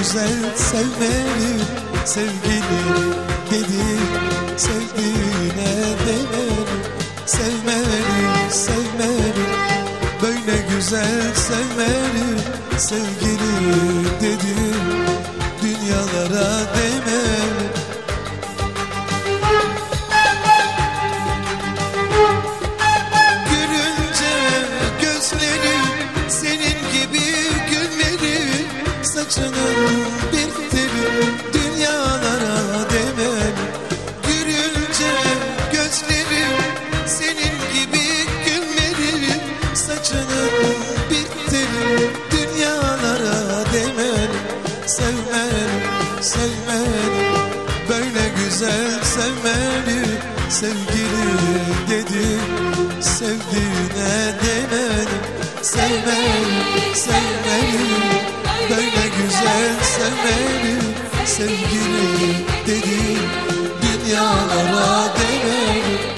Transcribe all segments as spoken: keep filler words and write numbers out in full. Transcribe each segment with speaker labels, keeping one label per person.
Speaker 1: güzel sevmeli sevgili dedi, sevdiğine demeli. Sevmeli, sevmeli, böyle güzel sevmeli sevgili dedi, dünyalara demeli. Gülünce gözleri senin gibi gülmeli, saçının bir teli dünyalara demeli. Gülünce gözleri senin gibi gülmeli, saçının bir teli dünyalara demeli. Sevmeli, sevmeli, böyle güzel sevmeli sevgili dedi, sevdiğine demeli. Sevmeli, sevmeli, böyle güzel sevmeli sevgili dedi, dünyalara demeli.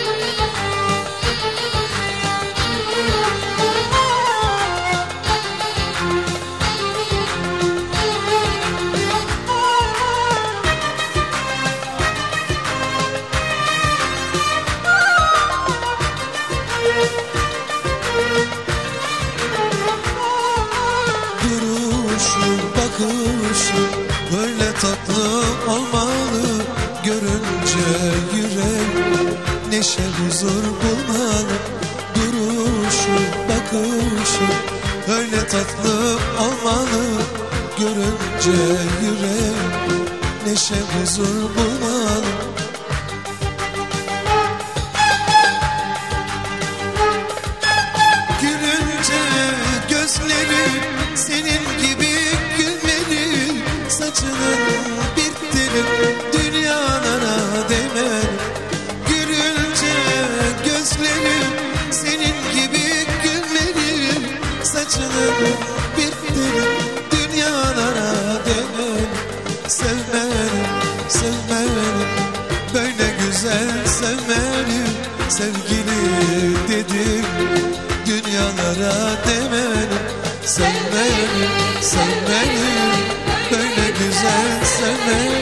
Speaker 1: Duruşu, bakışı böyle tatlı olmalı, görünce yürek neşe huzur bulmalı. Duruşu, bakışı öyle tatlı olmalı, görünce yürek neşe huzur bulmalı. Gülünce gözleri senin gibi gülmeli, saçının bir teli dünyalara demeli. Gülünce gözleri senin gibi gülmeli, saçının bir teli dünyalara demeli. Sevmeli, sevmeli, böyle güzel sevmeli sevgili dedi, dünyalara demeli. Sevmeli, sevmeli, böyle güzel sevmeli